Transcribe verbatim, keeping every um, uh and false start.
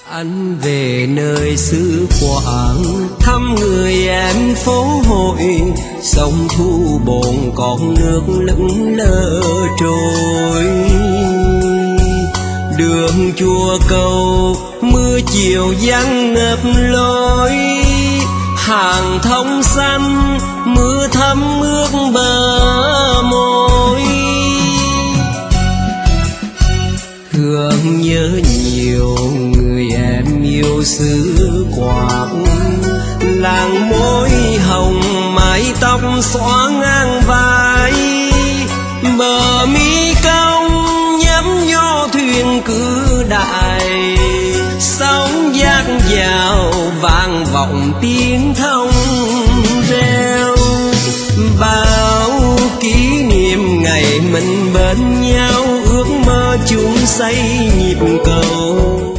Anh về nơi xứ Quảng thăm người em phố hội, sông thu bồn còn nước lững lờ trôi. Đường chùa cầu mưa chiều giăng ngập lối, hàng thông xanh mưa thấm ướt bờ môi. Thương nhớ nhiều người em yêu xứ Quảng, làng môi hồng mái tóc xõa ngang vai, bờ mi cong nhắm nho thuyền cứ đại, sóng giác vào vang vọng tiếng thông reo. Bao kỷ niệm ngày mình bên nhau, ước mơ chung xây nhịp cầu.